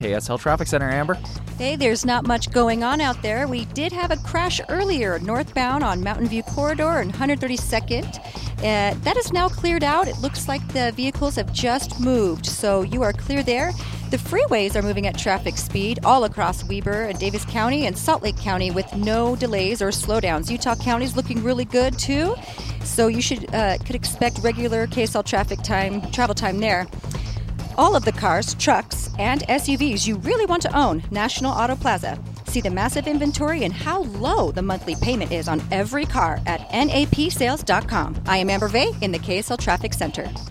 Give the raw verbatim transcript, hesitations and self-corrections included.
K S L Traffic Center, Amber. Hey, there's not much going on out there. We did have a crash earlier northbound on Mountain View Corridor and one hundred thirty-second. Uh, that is now cleared out. It looks like the vehicles have just moved, so you are clear there. The freeways are moving at traffic speed all across Weber and Davis County and Salt Lake County with no delays or slowdowns. Utah County is looking really good too, so you should uh, could expect regular K S L traffic time, travel time there. All of the cars, trucks, and S U Vs you really want to own, National Auto Plaza. See the massive inventory and how low the monthly payment is on every car at N A P sales dot com. I am Amber Vay in the K S L Traffic Center.